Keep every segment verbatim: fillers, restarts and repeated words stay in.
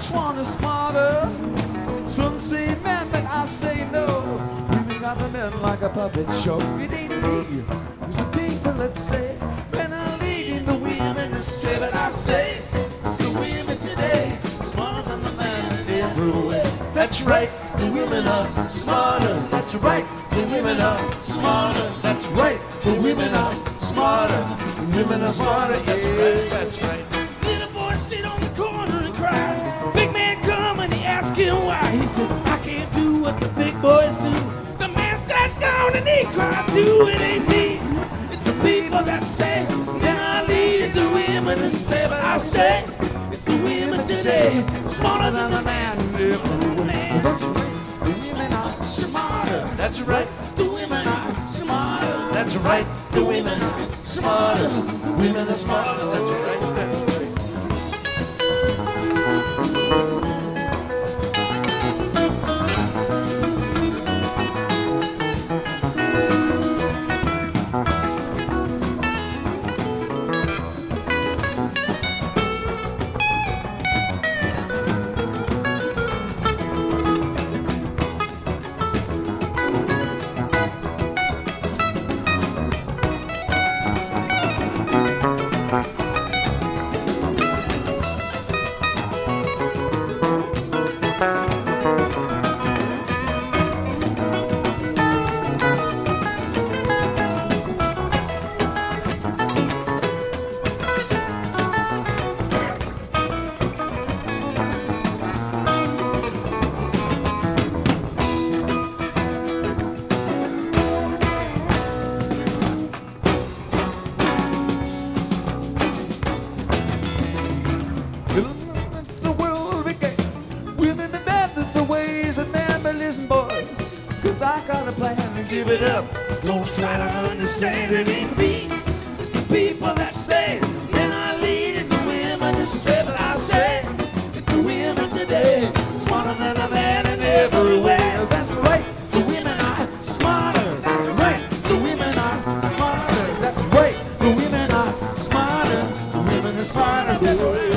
Which one is smarter? Some say men, but I say no. Women got the men like a puppet show. It ain't me, it's the people that say men are leading the women astray. But I say it's the women today smarter than the men in every way. That's right, the women are smarter. That's right, the women are smarter. That's right, the women are smarter. The women are smarter. That's right, that's right. Little boy sit on the corner and cry. Big man come and he ask him why. He says, I can't do what the big boys do. The man sat down and he cried too. It ain't me, it's the people that say men are leading the women to stay. But I say it's the women today smarter than the man in every way. That's right, the women are smarter. That's right, the women are smarter. That's right, the women are smarter. The women are smarter. That's right, that's right. It's the world we get. Women are bad, that's the ways of men. But listen, boys, cause I got a plan to give it up. Don't try to understand it ain't me. It's the people that say men are leading the women astray. But I say it's the women today smarter than a man in every way. That's right, the women are smarter. That's right, the women are smarter. That's right, the women are smarter. The women are smarter. That's right.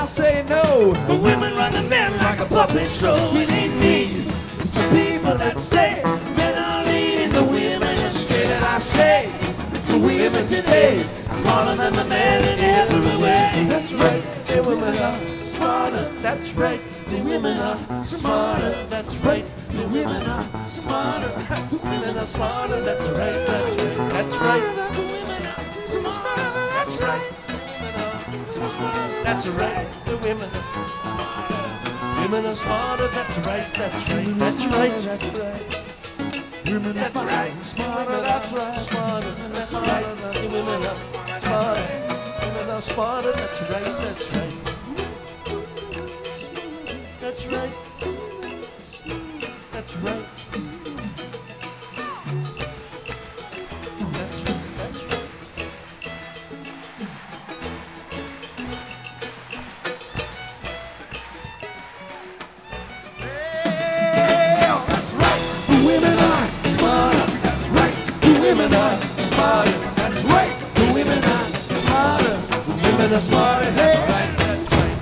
I say no. The women run the men like a puppet show. It ain't me, it's the people that say men are leading the women astray. And I say it's the women today, smarter than the men in every way. That's right, The women are smarter, that's right. The women are smarter, that's right. The women are smarter. The women are smarter, that's right. That's right. That's right. The women are smarter, that's right. That's right. The women are smarter. Women are smarter, that's right. That's right. That's right. That's right. Women are smarter, smarter, that's right. Smarter, that's right. The women are smarter. Women are smarter, that's right. That's right. That's right. That's right. That's right. That's right. Well, that's right. The women are smarter. That's right. The women are smarter. That's right. The women are smarter. The women are smarter. Hey. That's right. That's right.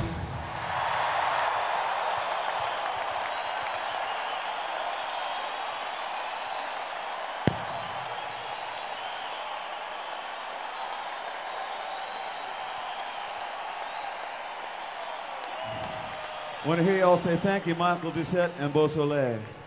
Want to hear y'all say thank you, Michael Doucette and Beau Soleil.